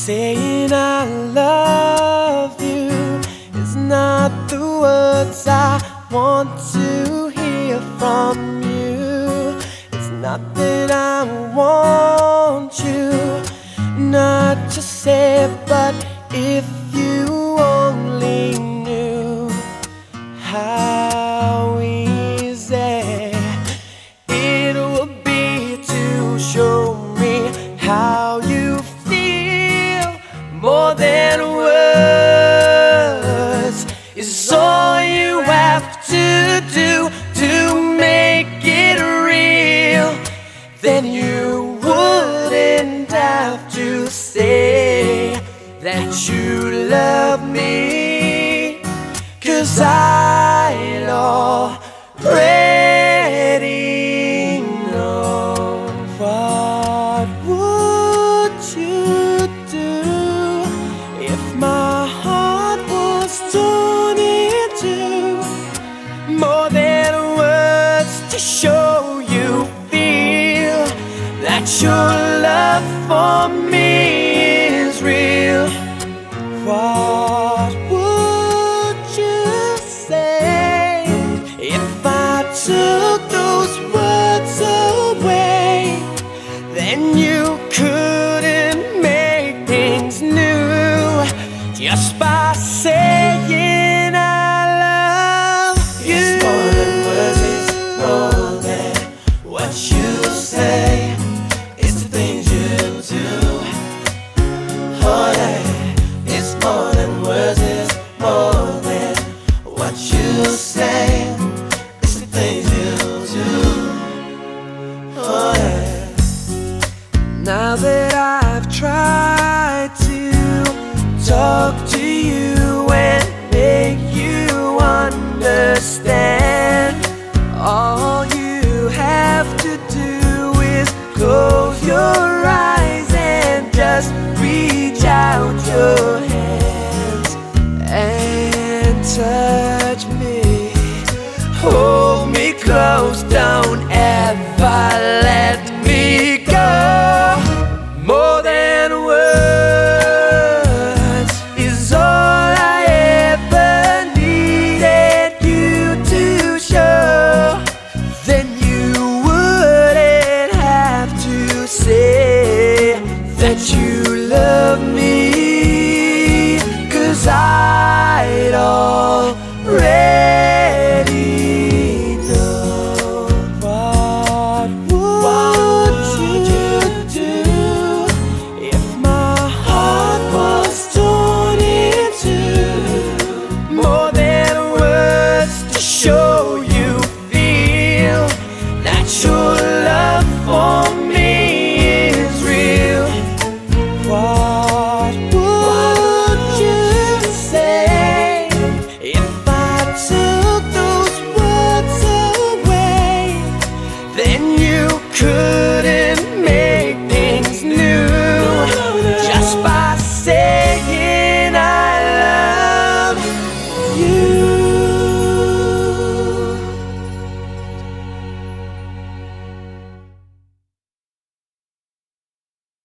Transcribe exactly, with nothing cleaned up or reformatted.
Saying I love you is not the words I want to hear from you. It's not that I want you not to say, but if you only knew how easy it would be to show me how you feel. More than words is all you have to do to make it real. Then you wouldn't have to say that you love me, 'cause I'd already know. What would you do if my heart was torn in two? More than words to show you feel that your love for me is real. What would you say if I took those words away? Then you couldn't make things new just by saying I love you. It's more than words, it's more than what you say. It's the things you do. Oh yeah. It's more than words, it's more than what you say. It's the things you do. Oh yeah. Now that I've tried to talk to you and make you understand, all you have to do is close your eyes and just reach out your hands and touch